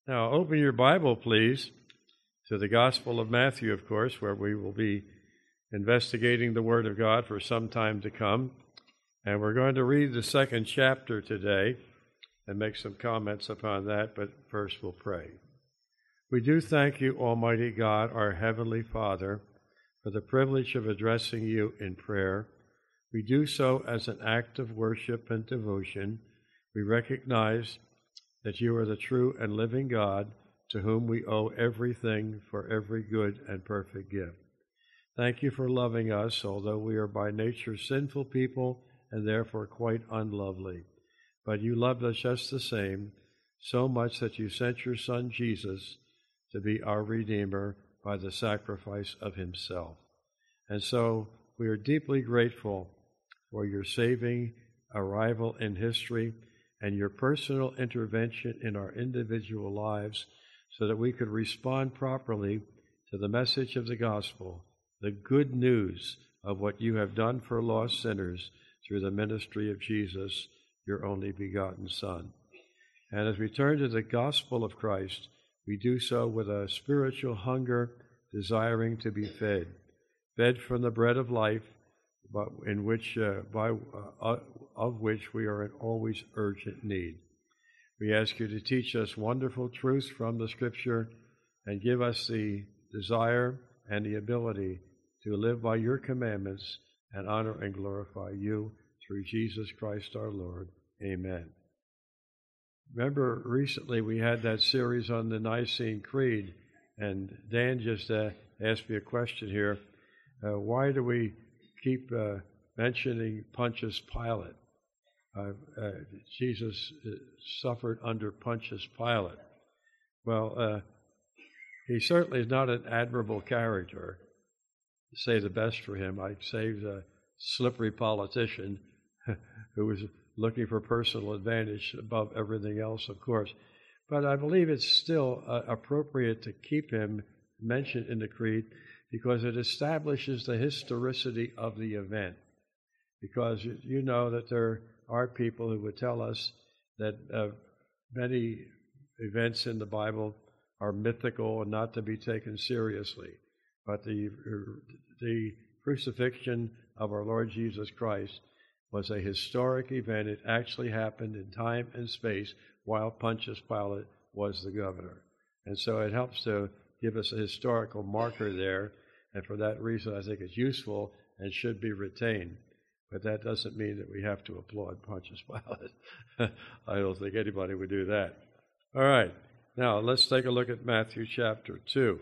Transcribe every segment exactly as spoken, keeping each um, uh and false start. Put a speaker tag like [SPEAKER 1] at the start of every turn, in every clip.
[SPEAKER 1] Now, open your Bible, please, to the Gospel of Matthew, of course, where we will be investigating the Word of God for some time to come. And we're going to read the second chapter today and make some comments upon that, but first we'll pray. We do thank you, Almighty God, our Heavenly Father, for the privilege of addressing you in prayer. We do so as an act of worship and devotion. We recognize that you are the true and living God, to whom we owe everything for every good and perfect gift. Thank you for loving us, although we are by nature sinful people and therefore quite unlovely. But you loved us just the same, so much that you sent your Son Jesus to be our Redeemer by the sacrifice of himself. And so we are deeply grateful for your saving arrival in history and your personal intervention in our individual lives so that we could respond properly to the message of the gospel, the good news of what you have done for lost sinners through the ministry of Jesus, your only begotten Son. And as we turn to the gospel of Christ, we do so with a spiritual hunger, desiring to be fed, fed from the bread of life, but in which, uh, by, uh, of which we are in always urgent need. We ask you to teach us wonderful truths from the Scripture and give us the desire and the ability to live by your commandments and honor and glorify you through Jesus Christ our Lord. Amen. Remember, recently we had that series on the Nicene Creed, and Dan just uh, asked me a question here. Uh, why do we keep uh, mentioning Pontius Pilate? Uh, uh, Jesus uh, suffered under Pontius Pilate. Well, uh, he certainly is not an admirable character, to say the best for him. I saved a slippery politician who was looking for personal advantage above everything else, of course. But I believe it's still uh, appropriate to keep him mentioned in the Creed because it establishes the historicity of the event. Because you, you know that there are people who would tell us that uh, many events in the Bible are mythical and not to be taken seriously. But the, the crucifixion of our Lord Jesus Christ was a historic event. It actually happened in time and space while Pontius Pilate was the governor. And so it helps to give us a historical marker there, and for that reason I think it's useful and should be retained. But that doesn't mean that we have to applaud Pontius Pilate. I don't think anybody would do that. All right, now let's take a look at Matthew chapter two.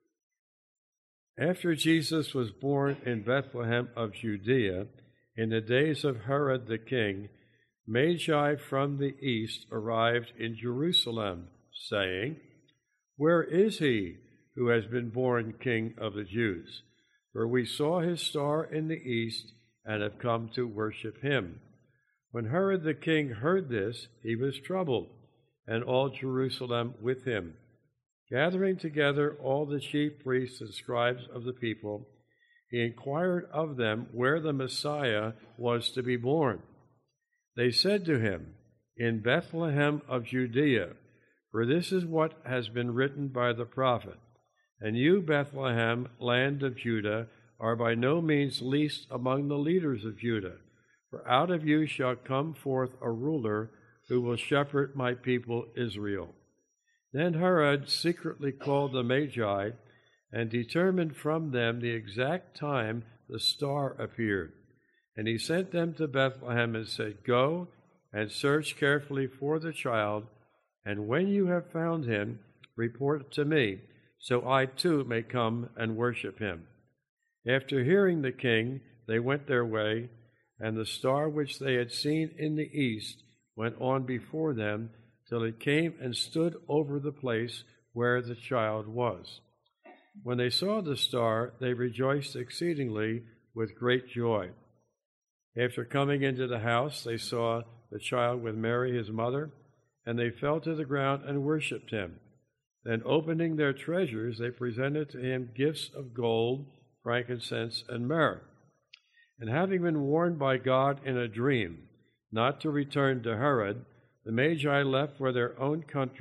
[SPEAKER 1] After Jesus was born in Bethlehem of Judea, in the days of Herod the king, Magi from the east arrived in Jerusalem, saying, "Where is he who has been born King of the Jews? For we saw his star in the east and have come to worship him." When Herod the king heard this, he was troubled, and all Jerusalem with him. Gathering together all the chief priests and scribes of the people, he inquired of them where the Messiah was to be born. They said to him, "In Bethlehem of Judea, for this is what has been written by the prophet. And you, Bethlehem, land of Judah, are by no means least among the leaders of Judah, for out of you shall come forth a ruler who will shepherd my people Israel." Then Herod secretly called the Magi and determined from them the exact time the star appeared. And he sent them to Bethlehem and said, "Go and search carefully for the child, and when you have found him, report to me, so I too may come and worship him." After hearing the king, they went their way, and the star which they had seen in the east went on before them till it came and stood over the place where the child was. When they saw the star, they rejoiced exceedingly with great joy. After coming into the house, they saw the child with Mary his mother, and they fell to the ground and worshipped him. Then opening their treasures, they presented to him gifts of gold, frankincense, and myrrh. And having been warned by God in a dream not to return to Herod, the Magi left for their own country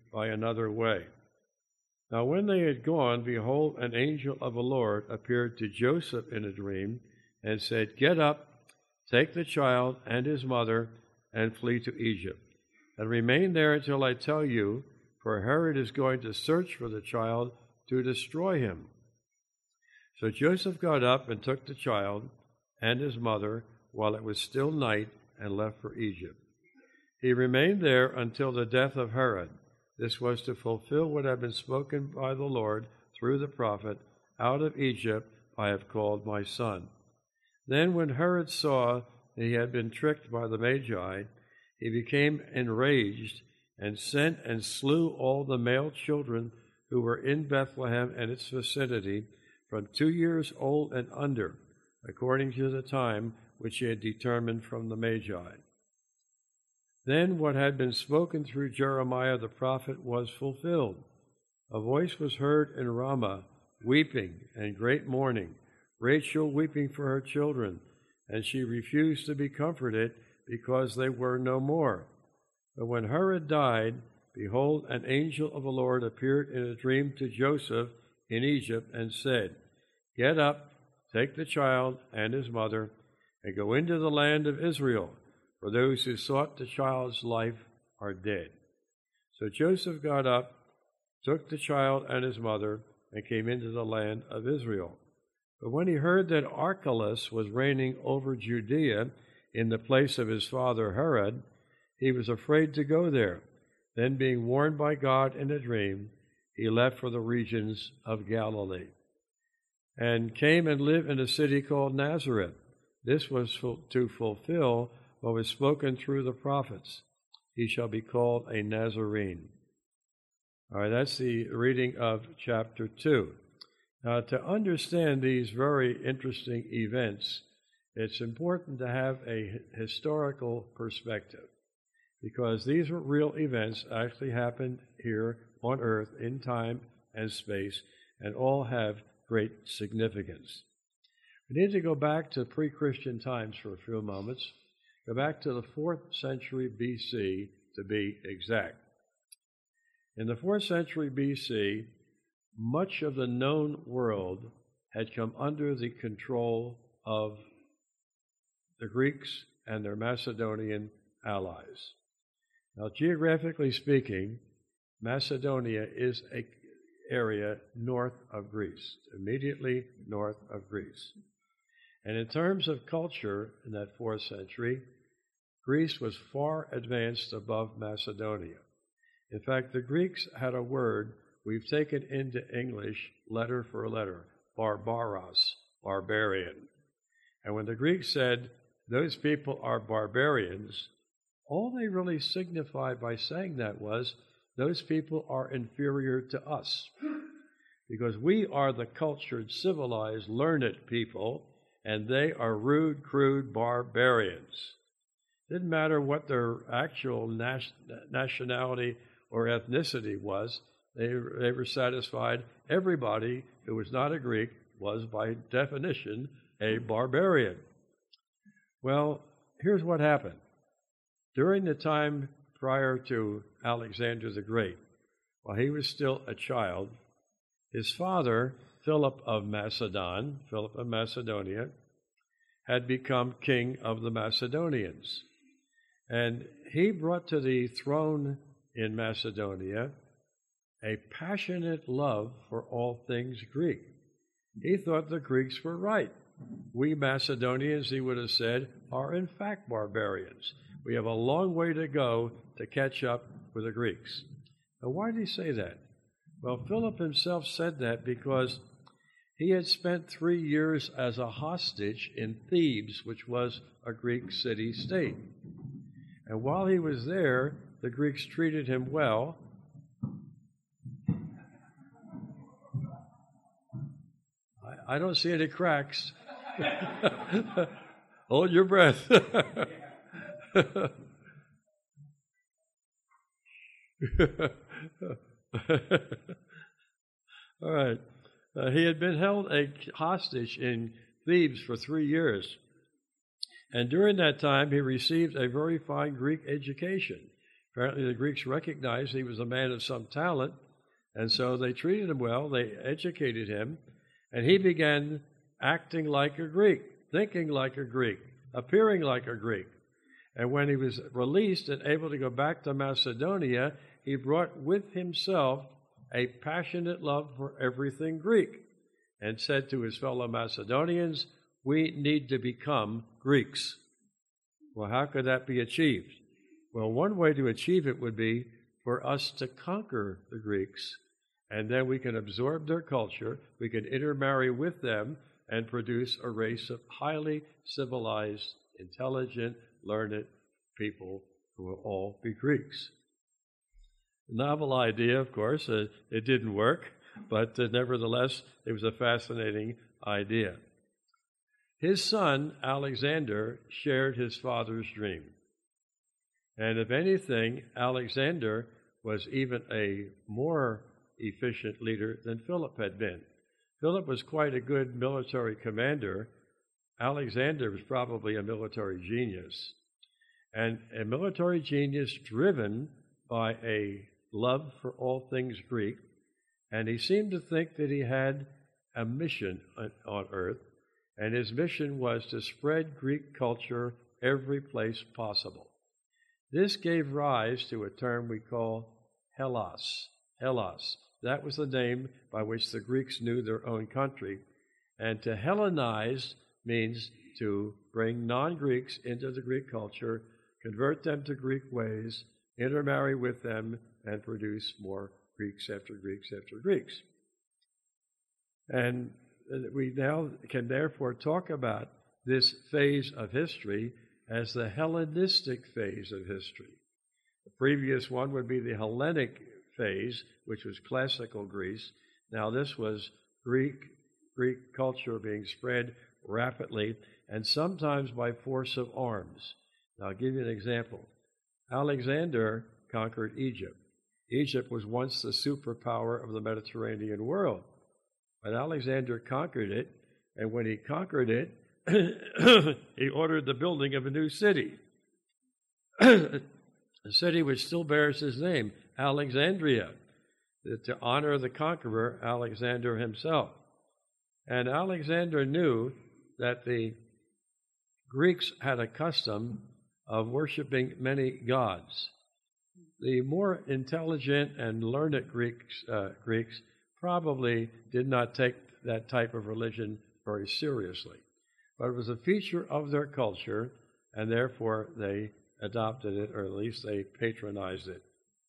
[SPEAKER 1] by another way. Now when they had gone, behold, an angel of the Lord appeared to Joseph in a dream, and said, Get up, take the child and his mother, and flee to Egypt, and remain there until I tell you, for Herod is going to search for the child to destroy him. So Joseph got up and took the child and his mother while it was still night, and left for Egypt. He remained there until the death of Herod. This was to fulfill what had been spoken by the Lord through the prophet, Out of Egypt I have called my son. Then when Herod saw that he had been tricked by the Magi, he became enraged and sent and slew all the male children who were in Bethlehem and its vicinity, from two years old and under, according to the time which he had determined from the Magi. Then what had been spoken through Jeremiah the prophet was fulfilled. A voice was heard in Ramah, weeping and great mourning, Rachel weeping for her children, and she refused to be comforted because they were no more. But when Herod died, behold, an angel of the Lord appeared in a dream to Joseph in Egypt and said, Get up, take the child and his mother, and go into the land of Israel, for those who sought the child's life are dead. So Joseph got up, took the child and his mother, and came into the land of Israel. But when he heard that Archelaus was reigning over Judea in the place of his father Herod, he was afraid to go there. Then, being warned by God in a dream, he left for the regions of Galilee, and came and lived in a city called Nazareth. This was to fulfill what was spoken through the prophets. He shall be called a Nazarene. All right, that's the reading of chapter two. Now, to understand these very interesting events, it's important to have a historical perspective, because these are real events actually happened here on earth in time and space, and all have great significance. We need to go back to pre-Christian times for a few moments. Go back to the fourth century B C, to be exact. In the fourth century B C, much of the known world had come under the control of the Greeks and their Macedonian allies. Now, geographically speaking, Macedonia is an area north of Greece, immediately north of Greece. And in terms of culture in that fourth century, Greece was far advanced above Macedonia. In fact, the Greeks had a word we've taken into English letter for letter, barbaros, barbarian. And when the Greeks said, those people are barbarians, all they really signified by saying that was, those people are inferior to us, because we are the cultured, civilized, learned people, and they are rude, crude barbarians. Didn't matter what their actual nas- nationality or ethnicity was, they, they were satisfied everybody who was not a Greek was, by definition, a barbarian. Well, here's what happened. During the time prior to Alexander the Great, while he was still a child, his father, Philip of Macedon, Philip of Macedonia, had become king of the Macedonians. And he brought to the throne in Macedonia a passionate love for all things Greek. He thought the Greeks were right. We Macedonians, he would have said, are in fact barbarians. We have a long way to go to catch up with the Greeks. Now, why did he say that? Well, Philip himself said that because he had spent three years as a hostage in Thebes, which was a Greek city-state. And while he was there, the Greeks treated him well. I, I don't see any cracks. Hold your breath. All right. Uh, he had been held a hostage in Thebes for three years. And during that time, he received a very fine Greek education. Apparently the Greeks recognized he was a man of some talent, and so they treated him well, they educated him, and he began acting like a Greek, thinking like a Greek, appearing like a Greek. And when he was released and able to go back to Macedonia, he brought with himself a passionate love for everything Greek and said to his fellow Macedonians, "We need to become Greeks." Well, how could that be achieved? Well, one way to achieve it would be for us to conquer the Greeks, and then we can absorb their culture, we can intermarry with them, and produce a race of highly civilized, intelligent, learned people who will all be Greeks. Novel idea, of course. Uh, it didn't work, but uh, nevertheless, it was a fascinating idea. His son, Alexander, shared his father's dream. And if anything, Alexander was even a more efficient leader than Philip had been. Philip was quite a good military commander. Alexander was probably a military genius. And a military genius driven by a love for all things Greek, and he seemed to think that he had a mission on, on earth, and his mission was to spread Greek culture every place possible. This gave rise to a term we call Hellas. Hellas. That was the name by which the Greeks knew their own country. And to Hellenize means to bring non-Greeks into the Greek culture, convert them to Greek ways, intermarry with them, and produce more Greeks after Greeks after Greeks. And we now can therefore talk about this phase of history as the Hellenistic phase of history. The previous one would be the Hellenic phase, which was classical Greece. Now this was Greek, Greek culture being spread rapidly, and sometimes by force of arms. Now I'll give you an example. Alexander conquered Egypt. Egypt was once the superpower of the Mediterranean world. But Alexander conquered it, and when he conquered it, he ordered the building of a new city. A city which still bears his name, Alexandria, to honor the conqueror, Alexander himself. And Alexander knew that the Greeks had a custom of worshiping many gods. The more intelligent and learned Greeks, uh, Greeks probably did not take that type of religion very seriously. But it was a feature of their culture, and therefore they adopted it, or at least they patronized it.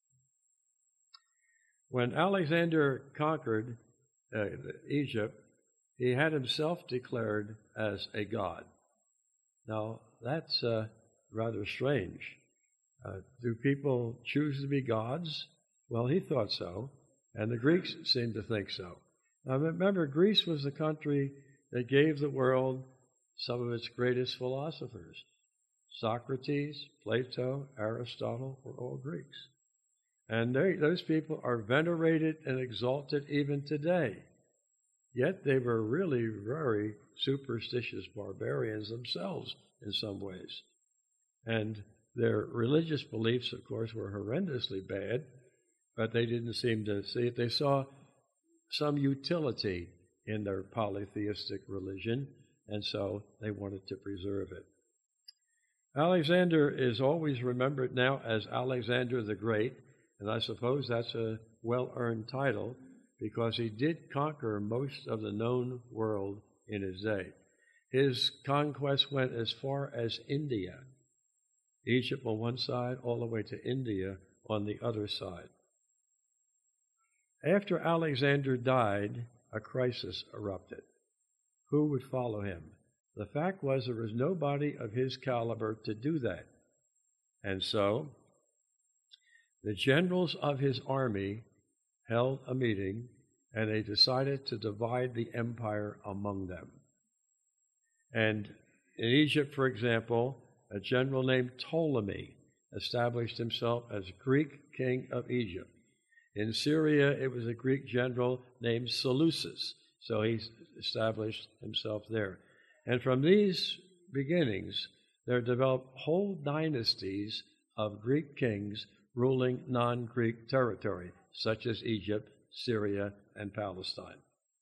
[SPEAKER 1] When Alexander conquered uh, Egypt, he had himself declared as a god. Now, that's uh, rather strange. Uh, do people choose to be gods? Well, he thought so, and the Greeks seemed to think so. Now, remember, Greece was the country that gave the world some of its greatest philosophers. Socrates, Plato, Aristotle were all Greeks. And they, those people are venerated and exalted even today. Yet they were really very superstitious barbarians themselves in some ways. And their religious beliefs, of course, were horrendously bad, but they didn't seem to see it. They saw some utility in their polytheistic religion, and so they wanted to preserve it. Alexander is always remembered now as Alexander the Great, and I suppose that's a well-earned title because he did conquer most of the known world in his day. His conquest went as far as India, Egypt on one side, all the way to India on the other side. After Alexander died, a crisis erupted. Who would follow him? The fact was there was nobody of his caliber to do that. And so the generals of his army held a meeting, and they decided to divide the empire among them. And in Egypt, for example, a general named Ptolemy established himself as Greek king of Egypt. In Syria, it was a Greek general named Seleucus, so he established himself there. And from these beginnings, there developed whole dynasties of Greek kings ruling non-Greek territory, such as Egypt, Syria, and Palestine.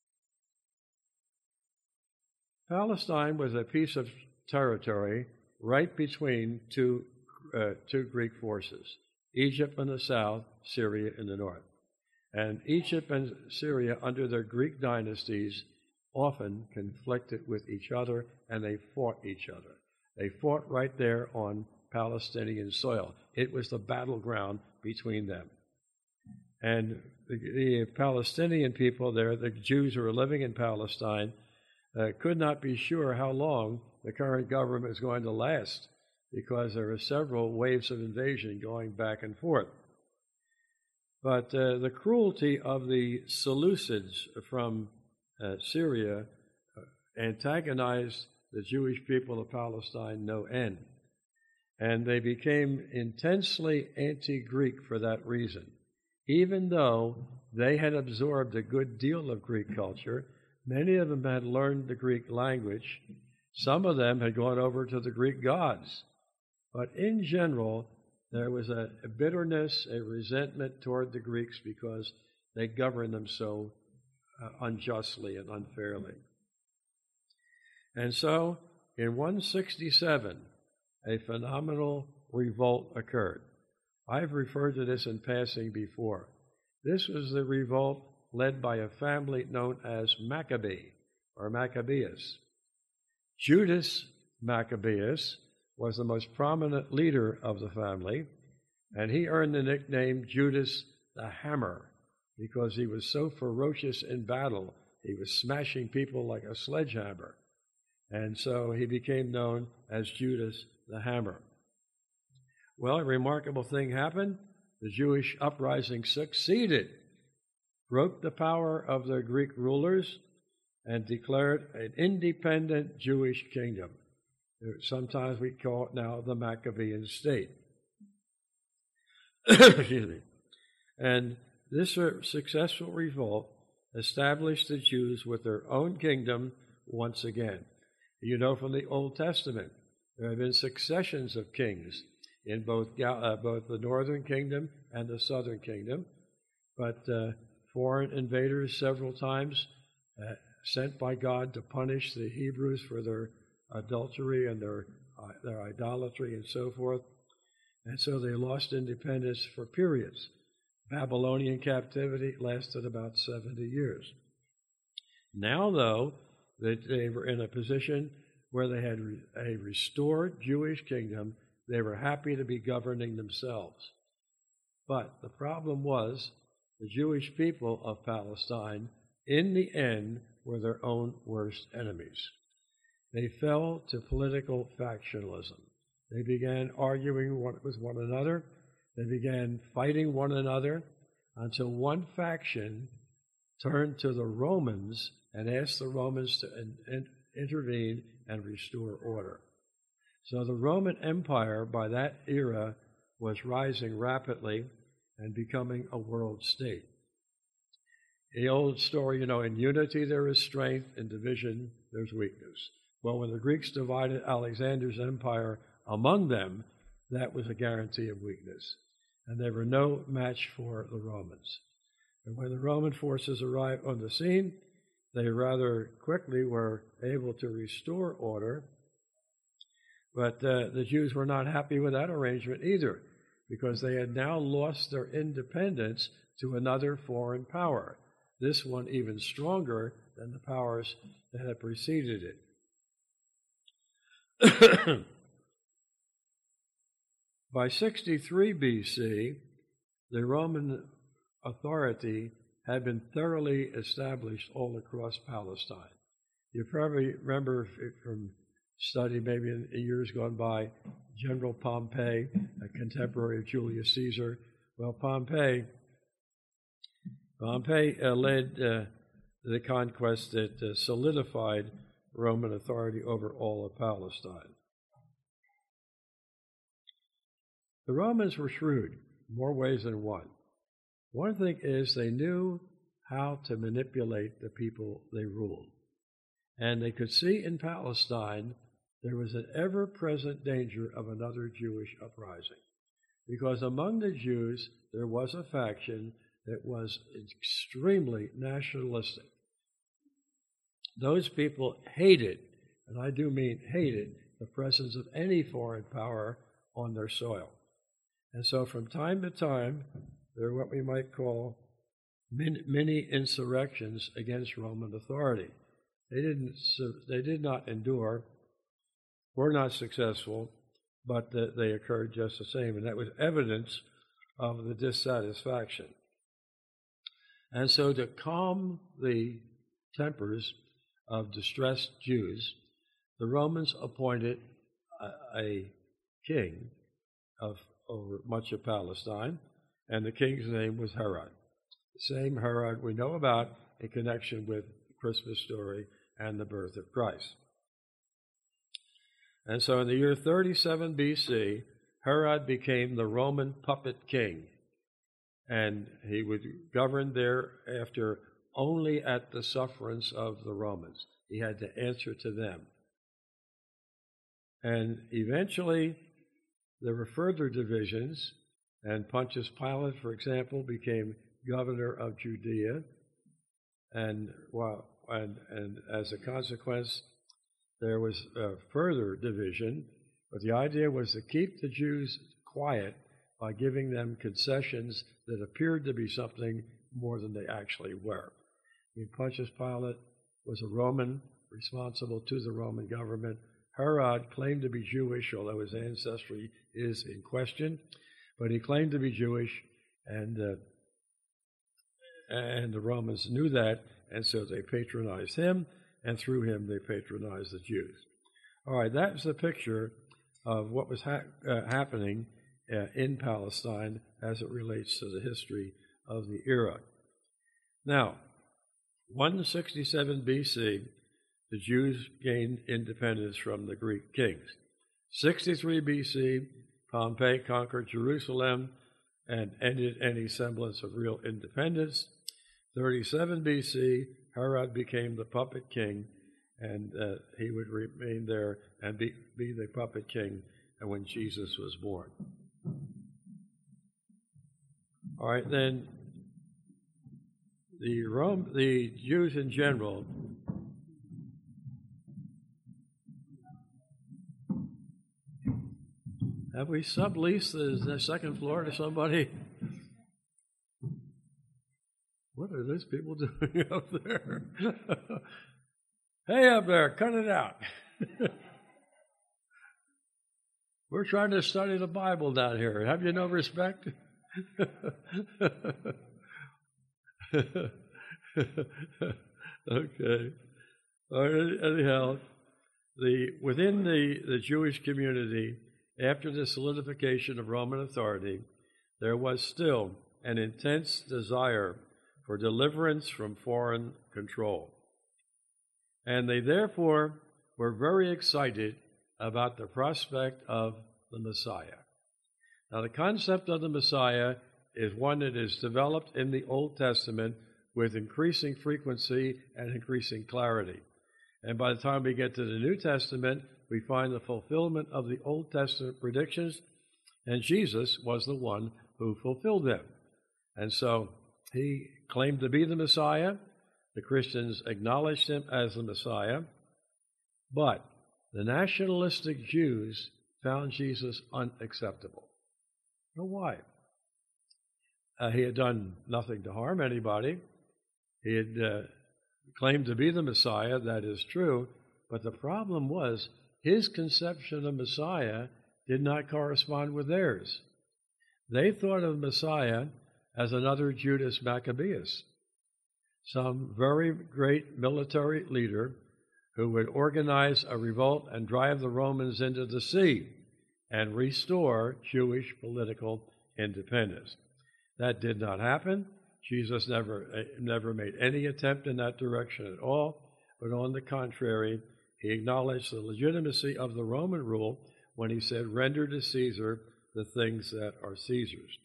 [SPEAKER 1] Palestine was a piece of territory right between two, uh, two Greek forces, Egypt in the south, Syria in the north. And Egypt and Syria, under their Greek dynasties, often conflicted with each other, and they fought each other. They fought right there on Palestinian soil. It was the battleground between them. And the, the Palestinian people there, the Jews who were living in Palestine, uh, could not be sure how long the current government was going to last, because there were several waves of invasion going back and forth. But uh, the cruelty of the Seleucids from uh, Syria uh, antagonized the Jewish people of Palestine no end. And they became intensely anti-Greek for that reason. Even though they had absorbed a good deal of Greek culture, many of them had learned the Greek language. Some of them had gone over to the Greek gods. But in general, there was a, a bitterness, a resentment toward the Greeks because they governed them so uh, unjustly and unfairly. And so, in one sixty-seven, a phenomenal revolt occurred. I've referred to this in passing before. This was the revolt led by a family known as Maccabee, or Maccabeus. Judas Maccabeus was the most prominent leader of the family, and he earned the nickname Judas the Hammer because he was so ferocious in battle. He was smashing people like a sledgehammer. And so he became known as Judas the Hammer. Well, a remarkable thing happened. The Jewish uprising succeeded, broke the power of the Greek rulers, and declared an independent Jewish kingdom. Sometimes we call it now the Maccabean state. Excuse me. And this successful revolt established the Jews with their own kingdom once again. You know from the Old Testament, there have been successions of kings in both uh, both the northern kingdom and the southern kingdom, but uh, foreign invaders several times uh, sent by God to punish the Hebrews for their adultery and their uh, their idolatry and so forth, and so they lost independence for periods. Babylonian captivity lasted about seventy years. Now, though, that they were in a position where they had a restored Jewish kingdom, they were happy to be governing themselves. But the problem was the Jewish people of Palestine, in the end, were their own worst enemies. They fell to political factionalism. They began arguing with one another. They began fighting one another until one faction turned to the Romans and asked the Romans to in, in, intervene and restore order. So the Roman Empire, by that era, was rising rapidly and becoming a world state. The old story, you know, in unity there is strength, in division there's weakness. Well, when the Greeks divided Alexander's empire among them, that was a guarantee of weakness. And they were no match for the Romans. And when the Roman forces arrived on the scene, they rather quickly were able to restore order. But uh, the Jews were not happy with that arrangement either, because they had now lost their independence to another foreign power, this one even stronger than the powers that had preceded it. By sixty-three B C, the Roman authority had been thoroughly established all across Palestine. You probably remember from study maybe in years gone by, General Pompey, a contemporary of Julius Caesar. Well, Pompey, Pompey uh, led uh, the conquest that uh, solidified Roman authority over all of Palestine. The Romans were shrewd, more ways than one. One thing is they knew how to manipulate the people they ruled. And they could see in Palestine there was an ever-present danger of another Jewish uprising. because among the Jews there was a faction that was extremely nationalistic. Those people hated, and I do mean hated, the presence of any foreign power on their soil. And so from time to time, there are what we might call mini insurrections against Roman authority. They didn't, they did not endure, were not successful, but they occurred just the same, and that was evidence of the dissatisfaction. And so to calm the tempers of distressed Jews, the Romans appointed a, a king of over much of Palestine, and the king's name was Herod. The same Herod we know about in connection with the Christmas story and the birth of Christ. And so in the year thirty-seven B C, Herod became the Roman puppet king, and he would govern thereafter only at the sufferance of the Romans. He had to answer to them. And eventually, there were further divisions, and Pontius Pilate, for example, became governor of Judea, and, well, and, and as a consequence, there was a further division, but the idea was to keep the Jews quiet by giving them concessions that appeared to be something more than they actually were. I mean, Pontius Pilate was a Roman, responsible to the Roman government. Herod claimed to be Jewish, although his ancestry is in question, but he claimed to be Jewish, and uh, and the Romans knew that, and so they patronized him, and through him they patronized the Jews. All right, that's the picture of what was ha- uh, happening uh, in Palestine as it relates to the history of the era. Now, one sixty-seven B C, the Jews gained independence from the Greek kings. sixty-three B C, Pompey conquered Jerusalem and ended any semblance of real independence. thirty-seven B C, Herod became the puppet king, and uh, he would remain there and be, be the puppet king when Jesus was born. All right, then the Rome, the Jews in general have we subleased the, the second floor to somebody? What are those people doing up there? Hey, up there, cut it out. We're trying to study the Bible down here. Have you no respect? Okay. All right, anyhow, the within the, the Jewish community, after the solidification of Roman authority, there was still an intense desire for deliverance from foreign control. And they therefore were very excited about the prospect of the Messiah. Now, the concept of the Messiah is one that is developed in the Old Testament with increasing frequency and increasing clarity. And by the time we get to the New Testament, we find the fulfillment of the Old Testament predictions, and Jesus was the one who fulfilled them. And so he claimed to be the Messiah. The Christians acknowledged him as the Messiah. But the nationalistic Jews found Jesus unacceptable. Now, why? Uh, he had done nothing to harm anybody. He had uh, claimed to be the Messiah, that is true, but the problem was his conception of Messiah did not correspond with theirs. They thought of Messiah as another Judas Maccabeus, some very great military leader who would organize a revolt and drive the Romans into the sea and restore Jewish political independence. That did not happen. Jesus never, never made any attempt in that direction at all, but on the contrary, he acknowledged the legitimacy of the Roman rule when he said, "Render to Caesar the things that are Caesar's."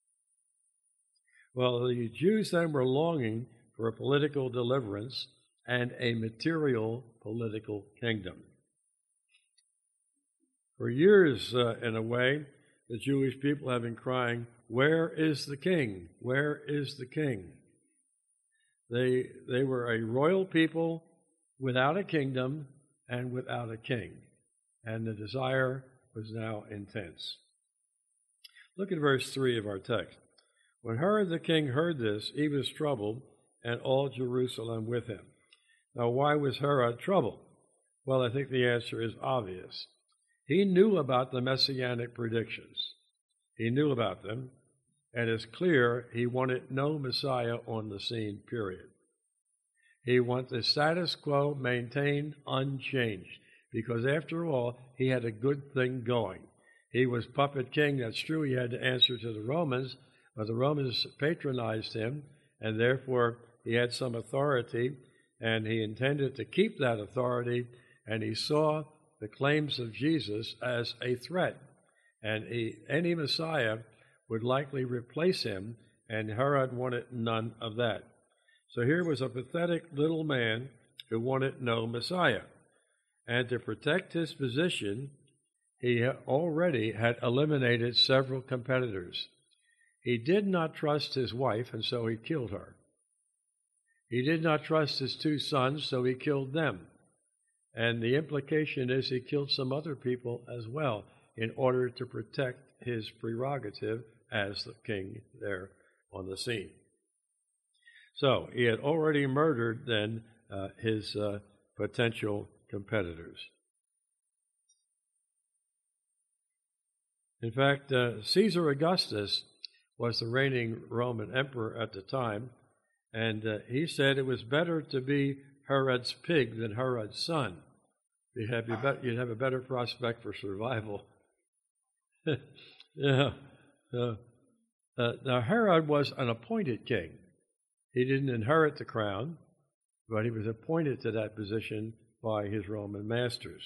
[SPEAKER 1] Well, the Jews then were longing for a political deliverance and a material political kingdom. For years, uh, in a way, the Jewish people have been crying, "Where is the king? Where is the king?" They, they were a royal people without a kingdom and without a king, and the desire was now intense. Look at verse three of our text. When Herod the king heard this, he was troubled, and all Jerusalem with him. Now, why was Herod troubled? Well, I think the answer is obvious. He knew about the messianic predictions. He knew about them, and it's clear he wanted no Messiah on the scene, period. He wanted the status quo maintained unchanged, because after all, he had a good thing going. He was puppet king, that's true, he had to answer to the Romans, but the Romans patronized him, and therefore he had some authority, and he intended to keep that authority, and he saw the claims of Jesus as a threat, and he, any Messiah would likely replace him, and Herod wanted none of that. So here was a pathetic little man who wanted no Messiah, and to protect his position, he already had eliminated several competitors. He did not trust his wife, and so he killed her. He did not trust his two sons, so he killed them. And the implication is he killed some other people as well in order to protect his prerogative as the king there on the scene. So he had already murdered then uh, his uh, potential competitors. In fact, uh, Caesar Augustus was the reigning Roman emperor at the time, and uh, he said it was better to be Herod's pig than Herod's son. You'd have, you'd have a better prospect for survival. yeah. Uh, uh, now, Herod was an appointed king. He didn't inherit the crown, but he was appointed to that position by his Roman masters.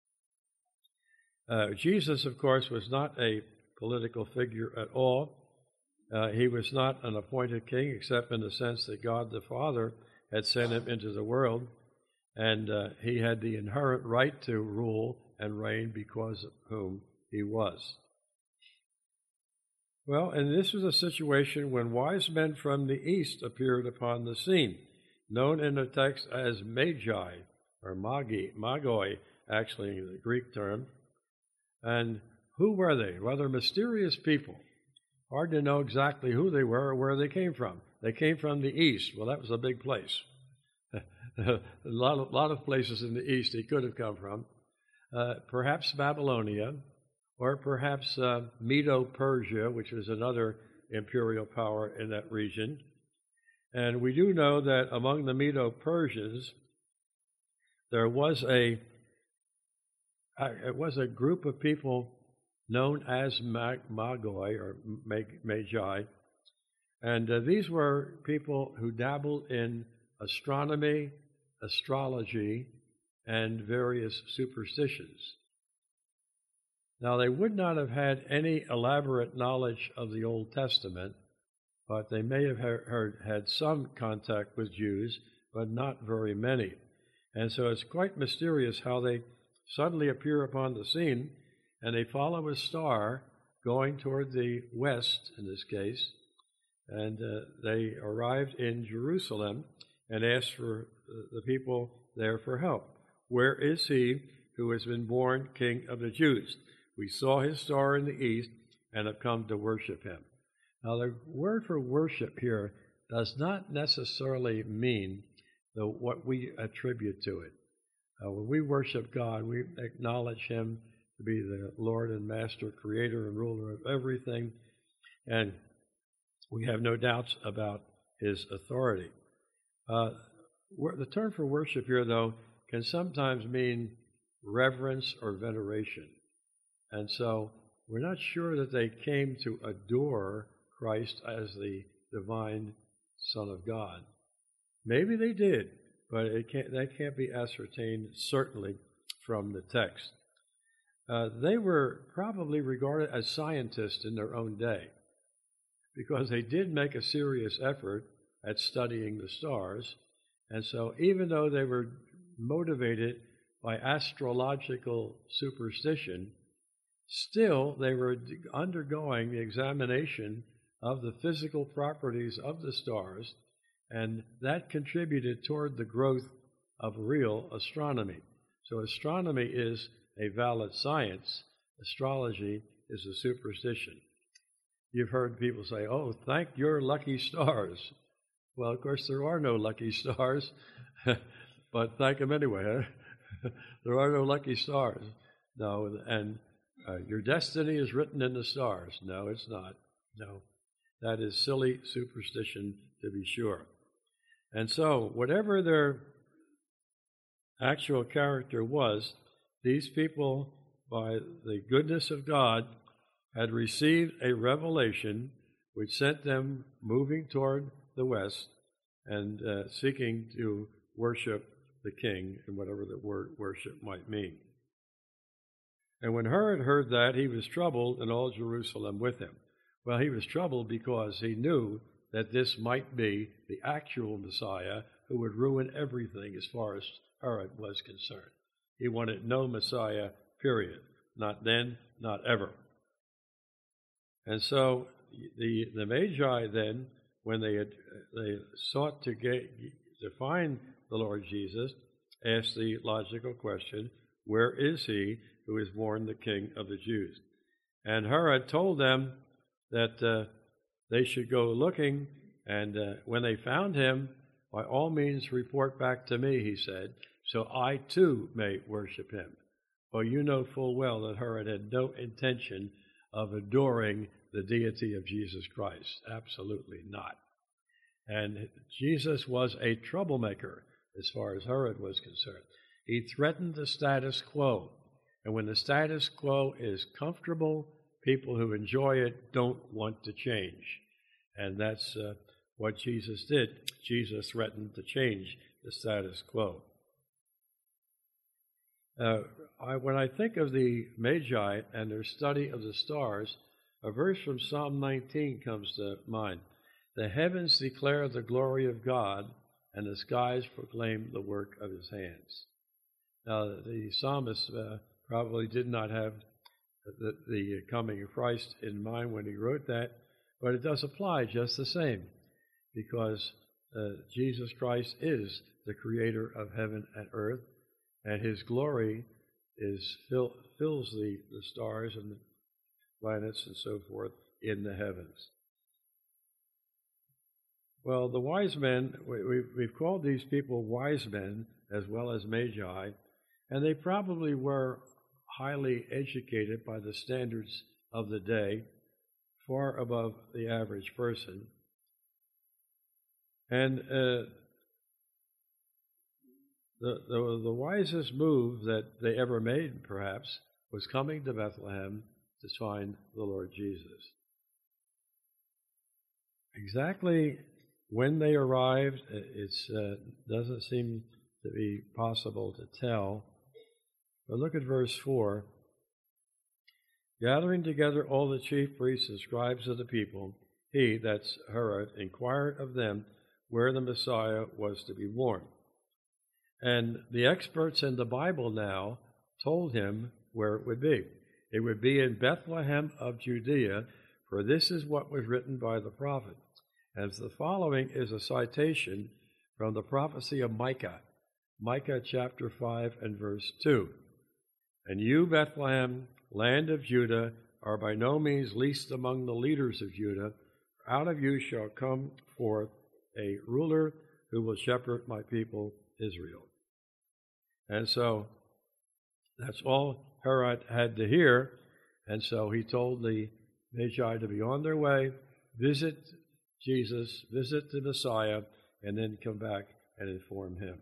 [SPEAKER 1] Uh, Jesus, of course, was not a political figure at all. Uh, he was not an appointed king, except in the sense that God the Father had sent him into the world, and uh, he had the inherent right to rule and reign because of whom he was. Well, and this was a situation when wise men from the east appeared upon the scene, known in the text as magi, or magi, magoi, actually, the Greek term. And who were they? Well, they're mysterious people. Hard to know exactly who they were or where they came from. They came from the east. Well, that was a big place. a lot of, lot of places in the east he could have come from. Uh, perhaps Babylonia, or perhaps uh, Medo-Persia, which was another imperial power in that region. And we do know that among the Medo-Persians, there was a uh, it was a group of people known as Mag- Magoi or Magi, and uh, these were people who dabbled in astronomy, astrology, and various superstitions. Now, they would not have had any elaborate knowledge of the Old Testament, but they may have heard, had some contact with Jews, but not very many. And so it's quite mysterious how they suddenly appear upon the scene, and they follow a star going toward the west, in this case, and uh, they arrived in Jerusalem and asked for the people there for help. Where is he who has been born King of the Jews? We saw his star in the east and have come to worship him. Now, the word for worship here does not necessarily mean the, what we attribute to it. Uh, when we worship God, we acknowledge him to be the Lord and Master, Creator and Ruler of everything, and we have no doubts about his authority. Uh, the term for worship here, though, can sometimes mean reverence or veneration. And so we're not sure that they came to adore Christ as the divine Son of God. Maybe they did, but it can't, that can't be ascertained certainly from the text. Uh, they were probably regarded as scientists in their own day, because they did make a serious effort at studying the stars. And so even though they were motivated by astrological superstition, still they were undergoing the examination of the physical properties of the stars, and that contributed toward the growth of real astronomy. So astronomy is a valid science. Astrology is a superstition. You've heard people say, oh, thank your lucky stars. Well, of course, there are no lucky stars, but thank them anyway. Huh? There are no lucky stars. No, and uh, your destiny is written in the stars. No, it's not. No, that is silly superstition, to be sure. And so, whatever their actual character was, these people, by the goodness of God, had received a revelation which sent them moving toward the west and uh, seeking to worship the king, and whatever the word worship might mean. And when Herod heard that, he was troubled, and all Jerusalem with him. Well, he was troubled because he knew that this might be the actual Messiah who would ruin everything as far as Herod was concerned. He wanted no Messiah, period. Not then, not ever. And so the the Magi then, when they had they sought to get to find the Lord Jesus, asked the logical question, where is he who is born the King of the Jews? And Herod told them that uh, they should go looking, and uh, when they found him, by all means report back to me, he said, so I too may worship him. Well, you know full well that Herod had no intention of adoring the deity of Jesus Christ. Absolutely not. And Jesus was a troublemaker as far as Herod was concerned. He threatened the status quo. And when the status quo is comfortable, people who enjoy it don't want to change. And that's uh, what Jesus did. Jesus threatened to change the status quo. Uh, I, when I think of the Magi and their study of the stars, a verse from Psalm nineteen comes to mind. The heavens declare the glory of God, and the skies proclaim the work of his hands. Now, the psalmist uh, probably did not have the, the coming of Christ in mind when he wrote that, but it does apply just the same, because uh, Jesus Christ is the creator of heaven and earth, and his glory is fill, fills the, the stars and the planets and so forth in the heavens. Well, the wise men, we, we've, we've called these people wise men as well as Magi, and they probably were highly educated by the standards of the day, far above the average person. And uh, the, the the wisest move that they ever made, perhaps, was coming to Bethlehem to find the Lord Jesus. Exactly when they arrived, it uh, doesn't seem to be possible to tell. But look at verse four. Gathering together all the chief priests and scribes of the people, he, that's Herod, inquired of them where the Messiah was to be born. And the experts in the Bible now told him where it would be. It would be in Bethlehem of Judea, for this is what was written by the prophet. And the following is a citation from the prophecy of Micah, Micah chapter five and verse two. And you, Bethlehem, land of Judah, are by no means least among the leaders of Judah. Out of you shall come forth a ruler who will shepherd my people Israel. And so that's all Herod had to hear. And so he told the Magi to be on their way, visit Jesus, visit the Messiah, and then come back and inform him.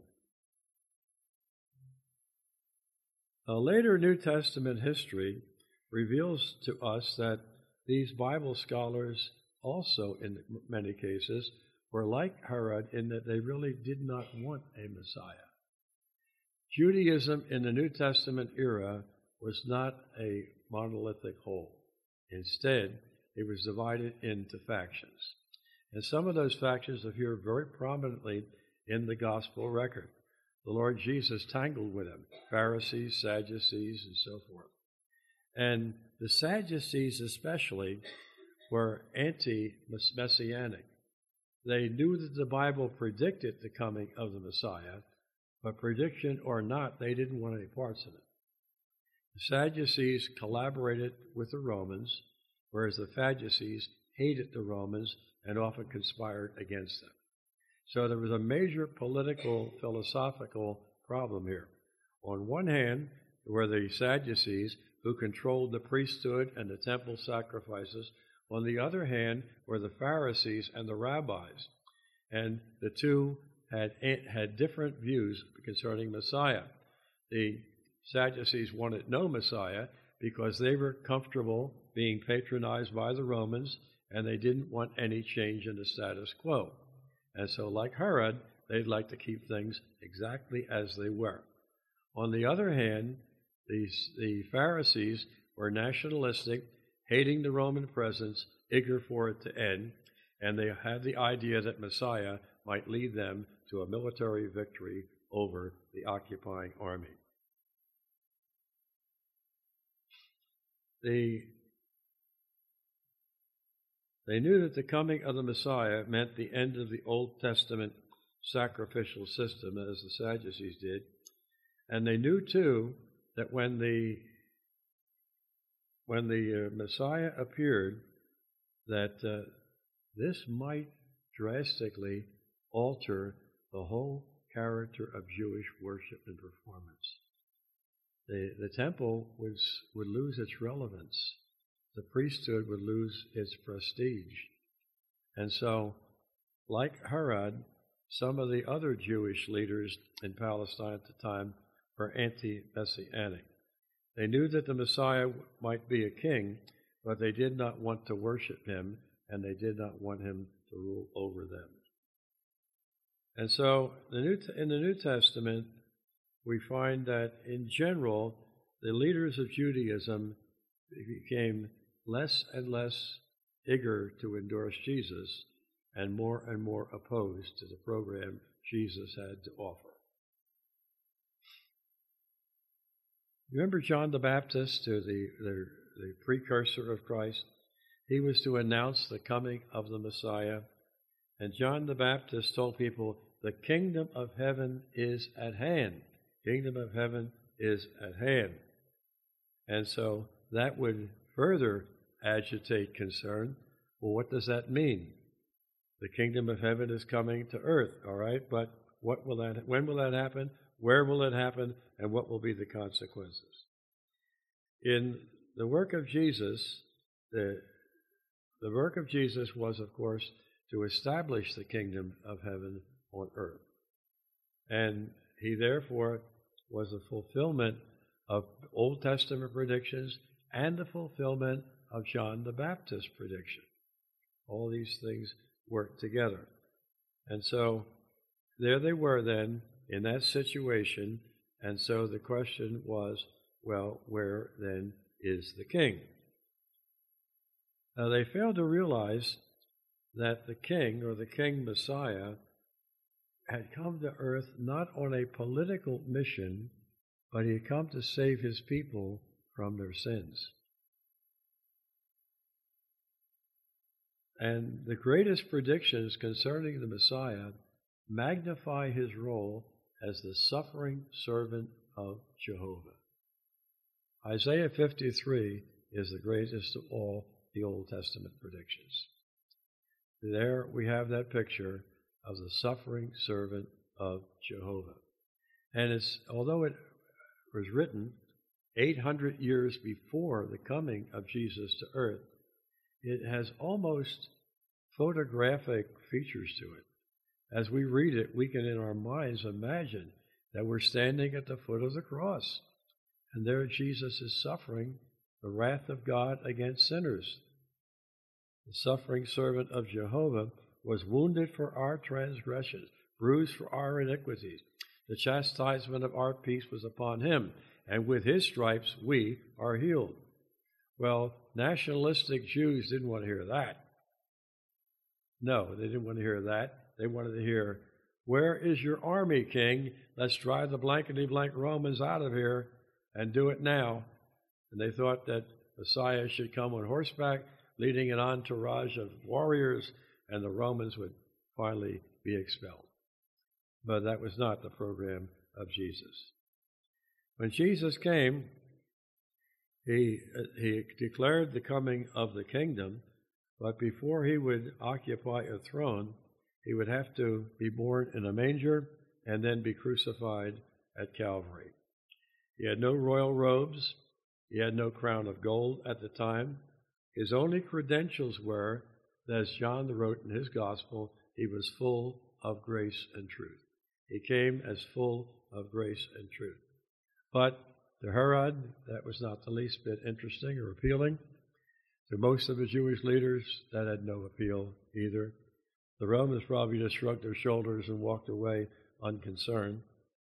[SPEAKER 1] A later New Testament history reveals to us that these Bible scholars also, in many cases, were like Herod in that they really did not want a Messiah. Judaism in the New Testament era was not a monolithic whole. Instead, it was divided into factions. And some of those factions appear very prominently in the gospel record. The Lord Jesus tangled with them, Pharisees, Sadducees, and so forth. And the Sadducees especially were anti-messianic. They knew that the Bible predicted the coming of the Messiah, but prediction or not, they didn't want any parts in it. The Sadducees collaborated with the Romans, whereas the Pharisees hated the Romans and often conspired against them. So there was a major political, philosophical problem here. On one hand, were the Sadducees, who controlled the priesthood and the temple sacrifices. On the other hand, were the Pharisees and the rabbis. And the two had, had different views concerning Messiah. The Sadducees wanted no Messiah because they were comfortable being patronized by the Romans, and they didn't want any change in the status quo. And so, like Herod, they'd like to keep things exactly as they were. On the other hand, the, the Pharisees were nationalistic, hating the Roman presence, eager for it to end, and they had the idea that Messiah might lead them to a military victory over the occupying army. The, they knew that the coming of the Messiah meant the end of the Old Testament sacrificial system, as the Sadducees did, and they knew too that when the when the uh, Messiah appeared, that uh, this might drastically alter the whole character of Jewish worship and performance. The, the temple would, would lose its relevance. The priesthood would lose its prestige. And so, like Herod, some of the other Jewish leaders in Palestine at the time were anti-messianic. They knew that the Messiah might be a king, but they did not want to worship him, and they did not want him to rule over them. And so, the New, in the New Testament, we find that in general, the leaders of Judaism became less and less eager to endorse Jesus and more and more opposed to the program Jesus had to offer. Remember John the Baptist, the, the, the precursor of Christ? He was to announce the coming of the Messiah. And John the Baptist told people, the kingdom of heaven is at hand. Kingdom of heaven is at hand. And so that would further agitate concern. Well, what does that mean? The kingdom of heaven is coming to earth, all right? But what will that? When will that happen? Where will it happen? And what will be the consequences? In the work of Jesus, the, the work of Jesus was, of course, to establish the kingdom of heaven on earth. And he therefore was a fulfillment of Old Testament predictions and the fulfillment of John the Baptist's prediction. All these things work together. And so there they were then in that situation, and so the question was, well, where then is the king? Now they failed to realize that the king, or the king Messiah, had come to earth not on a political mission, but he had come to save his people from their sins. And the greatest predictions concerning the Messiah magnify his role as the suffering servant of Jehovah. Isaiah fifty-three is the greatest of all the Old Testament predictions. There we have that picture of the suffering servant of Jehovah. And it's, although it was written eight hundred years before the coming of Jesus to earth, it has almost photographic features to it. As we read it, we can in our minds imagine that we're standing at the foot of the cross, and there Jesus is suffering the wrath of God against sinners. The suffering servant of Jehovah was wounded for our transgressions, bruised for our iniquities. The chastisement of our peace was upon him, and with his stripes we are healed. Well, nationalistic Jews didn't want to hear that. No, they didn't want to hear that. They wanted to hear, where is your army, king? Let's drive the blankety-blank Romans out of here and do it now. And they thought that Messiah should come on horseback, leading an entourage of warriors, and the Romans would finally be expelled. But that was not the program of Jesus. When Jesus came, he, he declared the coming of the kingdom, but before he would occupy a throne, he would have to be born in a manger and then be crucified at Calvary. He had no royal robes. He had no crown of gold at the time. His only credentials were that, as John wrote in his gospel, he was full of grace and truth. He came as full of grace and truth. But to Herod, that was not the least bit interesting or appealing. To most of the Jewish leaders, that had no appeal either. The Romans probably just shrugged their shoulders and walked away unconcerned.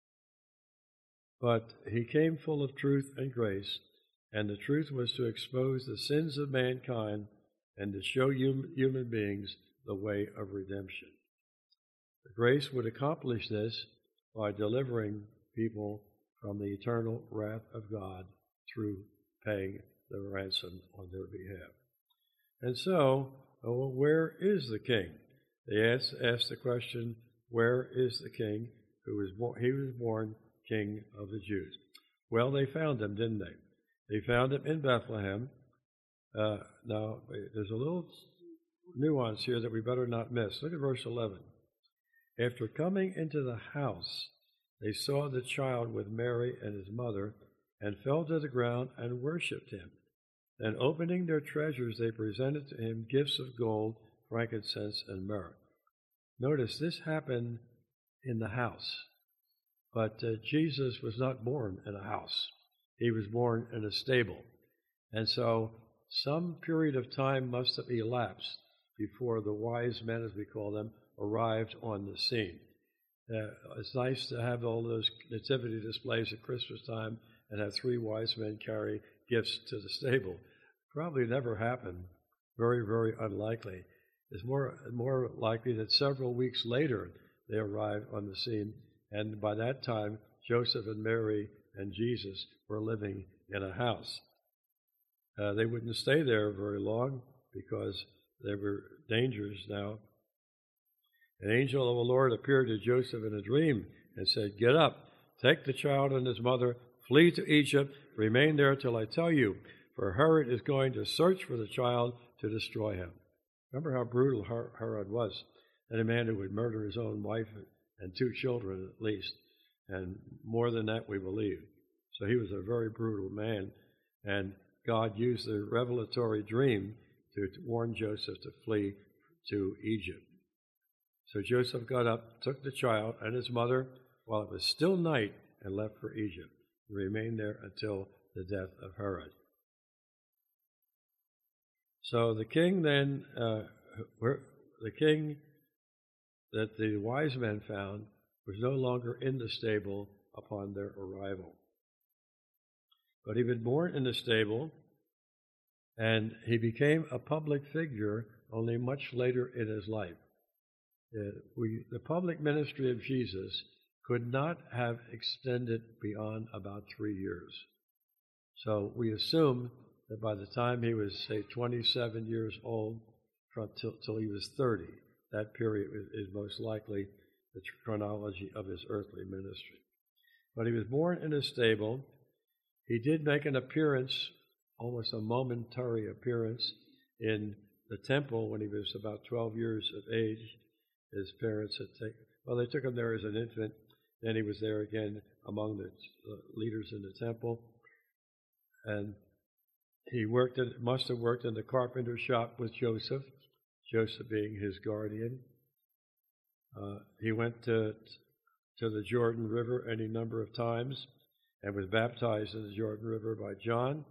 [SPEAKER 1] But he came full of truth and grace, and the truth was to expose the sins of mankind and to show hum- human beings the way of redemption. The grace would accomplish this by delivering people from the eternal wrath of God through paying the ransom on their behalf. And so, oh, where is the king? They asked, asked the question, where is the king who was born? He was born King of the Jews. Well, they found him, didn't they? They found him in Bethlehem. Uh, now, there's a little nuance here that we better not miss. Look at verse eleven. After coming into the house, they saw the child with Mary and his mother, and fell to the ground and worshipped him. Then, opening their treasures, they presented to him gifts of gold, frankincense, and myrrh. Notice this happened in the house, but uh, Jesus was not born in a house. He was born in a stable. And so some period of time must have elapsed before the wise men, as we call them, arrived on the scene. Uh, it's nice to have all those nativity displays at Christmas time and have three wise men carry gifts to the stable. Probably never happened. Very, very unlikely. It's more, more likely that several weeks later they arrived on the scene, and by that time Joseph and Mary and Jesus were living in a house. Uh, they wouldn't stay there very long because there were dangers now. An angel of the Lord appeared to Joseph in a dream and said, "Get up, take the child and his mother, flee to Egypt, remain there till I tell you, for Herod is going to search for the child to destroy him." Remember how brutal Herod was, and a man who would murder his own wife and two children at least, and more than that we believe. So he was a very brutal man, and God used the revelatory dream to warn Joseph to flee to Egypt. So Joseph got up, took the child and his mother while it was still night, and left for Egypt, and remained there until the death of Herod. So the king then, uh, the king that the wise men found was no longer in the stable upon their arrival. But he'd been born in the stable, and he became a public figure only much later in his life. Uh, we, the public ministry of Jesus could not have extended beyond about three years. So we assume that by the time he was, say, twenty-seven years old, till, till he was thirty, that period is, is most likely the chronology of his earthly ministry. But he was born in a stable. He did make an appearance, almost a momentary appearance, in the temple when he was about twelve years of age. His parents had taken, well, they took him there as an infant. Then he was there again among the leaders in the temple. And he worked in, must have worked in the carpenter shop with Joseph, Joseph being his guardian. Uh, he went to, to the Jordan River any number of times and was baptized in the Jordan River by John.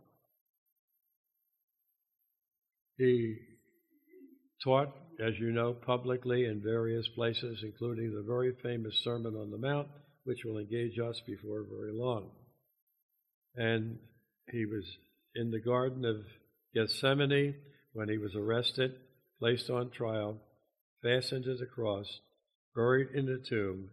[SPEAKER 1] He taught, as you know, publicly in various places, including the very famous Sermon on the Mount, which will engage us before very long. And he was in the Garden of Gethsemane when he was arrested, placed on trial, fastened to the cross, buried in the tomb,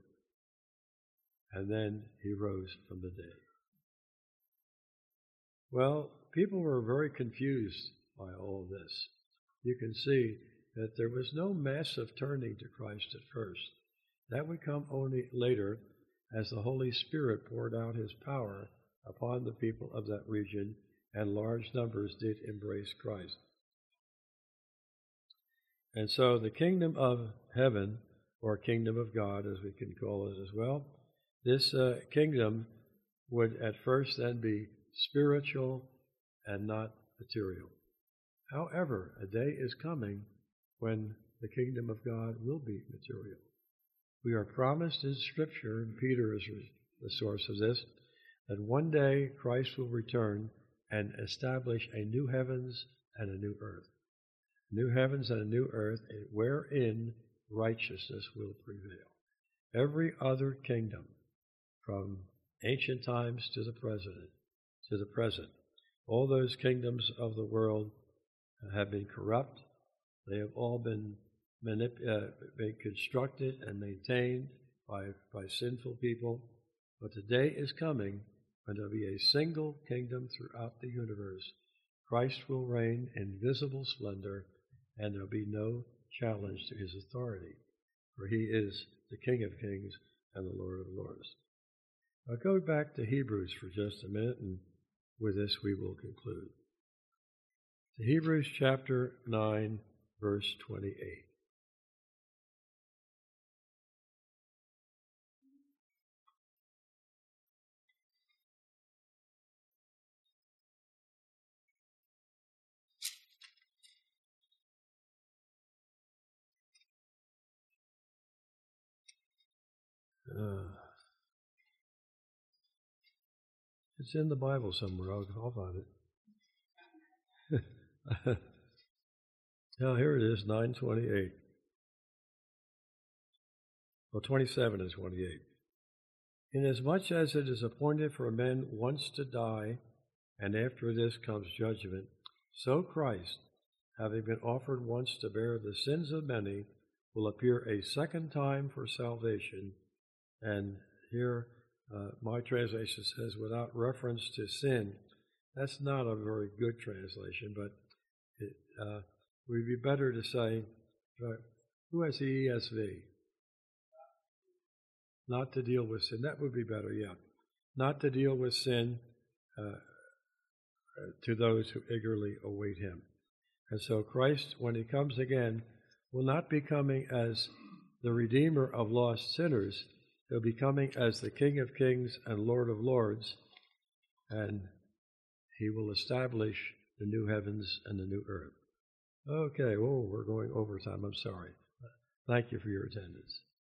[SPEAKER 1] and then he rose from the dead. Well, people were very confused by all of this. You can see that there was no massive turning to Christ at first. That would come only later as the Holy Spirit poured out his power upon the people of that region, and large numbers did embrace Christ. And so the kingdom of heaven, or kingdom of God, as we can call it as well, this uh, kingdom would at first then be spiritual and not material. However, a day is coming when the kingdom of God will be material. We are promised in Scripture, and Peter is the source of this, that one day Christ will return and establish a new heavens and a new earth. New heavens and a new earth wherein righteousness will prevail. Every other kingdom, from ancient times to the present, to the present, all those kingdoms of the world have been corrupt. They have all been, manip- uh, been constructed and maintained by, by sinful people. But the day is coming when there will be a single kingdom throughout the universe. Christ will reign in visible splendor, and there will be no challenge to his authority, for he is the King of kings and the Lord of lords. I'll go back to Hebrews for just a minute, and with this we will conclude. To Hebrews chapter nine, verse twenty-eight. Uh, it's in the Bible somewhere. I'll, I'll find it. Now here it is, nine twenty-eight. Well, twenty-seven and twenty-eight. Inasmuch as it is appointed for men once to die, and after this comes judgment, so Christ, having been offered once to bear the sins of many, will appear a second time for salvation. And here uh, my translation says, without reference to sin. That's not a very good translation, but it uh, would be better to say, uh, who has the E S V? Not to deal with sin. That would be better, yeah. Not to deal with sin uh, to those who eagerly await him. And so Christ, when he comes again, will not be coming as the Redeemer of lost sinners. He'll be coming as the King of kings and Lord of lords, and he will establish the new heavens and the new earth. Okay, oh, we're going over time. I'm sorry. Thank you for your attendance.